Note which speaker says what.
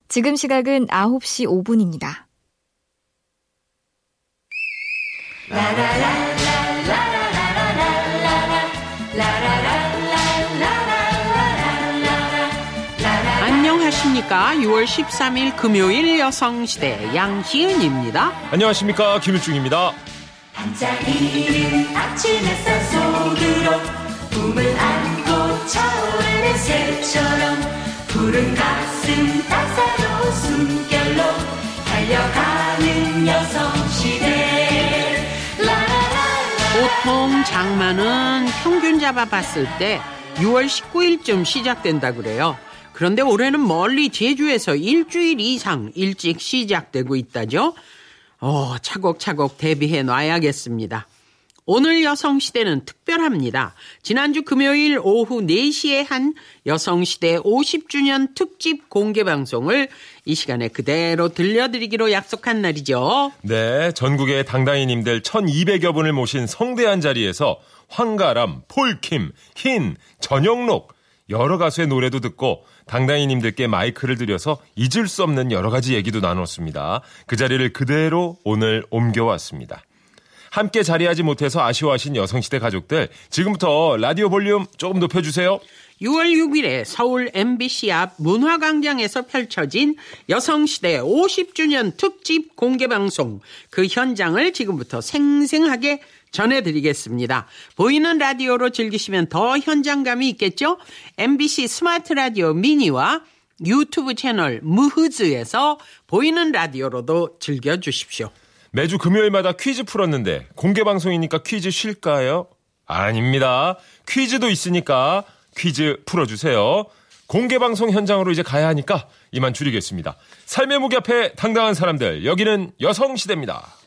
Speaker 1: 지금 시각은 9시 5분입니다.
Speaker 2: 안녕하십니까. 6월 13일 금요일 여성시대 양희은입니다.
Speaker 3: 안녕하십니까. 김일중입니다.
Speaker 4: 반짝이는 아침 햇살 속으로 꿈을 안고 차오르는 새처럼 푸른 가슴 따사로운 숨결로 달려가는 여성시대.
Speaker 2: 보통 장마는 평균 잡아봤을 때 6월 19일쯤 시작된다 그래요. 그런데 올해는 멀리 제주에서 일주일 이상 일찍 시작되고 있다죠. 차곡차곡 대비해 놔야겠습니다. 오늘 여성시대는 특별합니다. 지난주 금요일 오후 4시에 한 여성시대 50주년 특집 공개방송을 이 시간에 그대로 들려드리기로 약속한 날이죠.
Speaker 3: 네, 전국의 당당히님들 1200여 분을 모신 성대한 자리에서 황가람, 폴킴, 흰, 전영록 여러 가수의 노래도 듣고 당당히님들께 마이크를 들여서 잊을 수 없는 여러 가지 얘기도 나눴습니다. 그 자리를 그대로 오늘 옮겨왔습니다. 함께 자리하지 못해서 아쉬워하신 여성시대 가족들, 지금부터 라디오 볼륨 조금 높여주세요.
Speaker 2: 6월 6일에 서울 MBC 앞 문화광장에서 펼쳐진 여성시대 50주년 특집 공개방송, 그 현장을 지금부터 생생하게 전해드리겠습니다. 보이는 라디오로 즐기시면 더 현장감이 있겠죠? MBC 스마트 라디오 미니와 유튜브 채널 무흐즈에서 보이는 라디오로도 즐겨주십시오.
Speaker 3: 매주 금요일마다 퀴즈 풀었는데 공개방송이니까 퀴즈 쉴까요? 아닙니다. 퀴즈도 있으니까 퀴즈 풀어주세요. 공개방송 현장으로 이제 가야 하니까 이만 줄이겠습니다. 삶의 무게 앞에 당당한 사람들, 여기는 여성시대입니다.